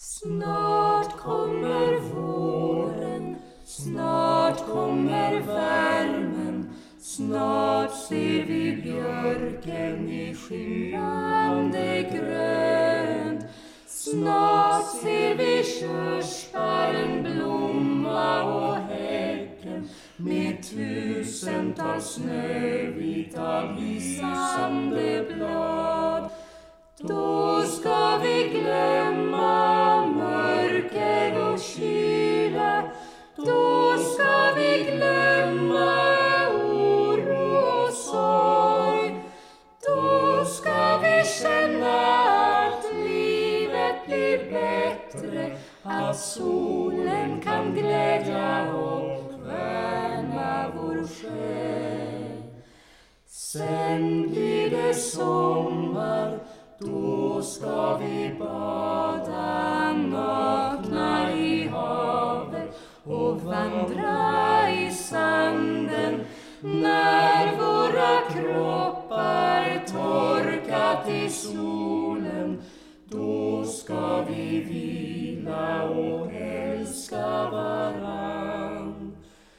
Snart kommer våren, snart kommer värmen, snart ser vi björken i skimrande grönt. Snart ser vi körsbären blomma och häcken med tusentals snövita lysande blad. Då ska vi glömma mörker och kyla, då ska vi glömma oro och sorg. Då ska vi känna att livet blir bättre, att solen kan glädja och värma vår själ. Sen blir det sommar, då ska vi bada nakna i havet och vandra i sanden. När våra kroppar torkat i solen, då ska vi vila och älska varann.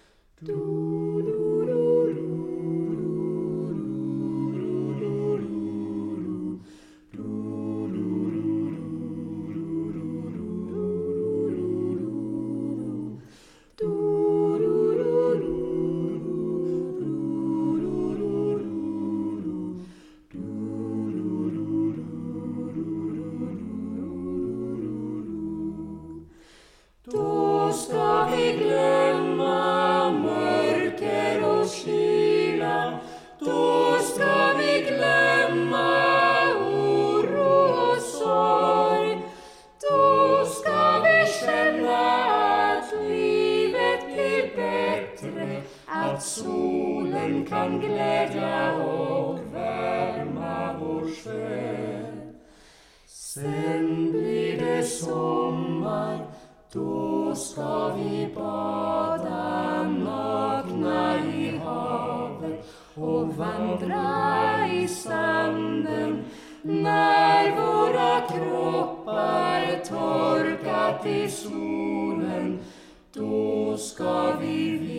Då ska vi glömma mörker och kyla, då ska vi glömma oro och sorg. Då ska vi känna att livet blir bättre, att solen kan glädja och värma vår själ. Sen blir det sommar, då ska vi bada nakna i havet och vandra i sanden. När våra kroppar torkat i solen, då ska vi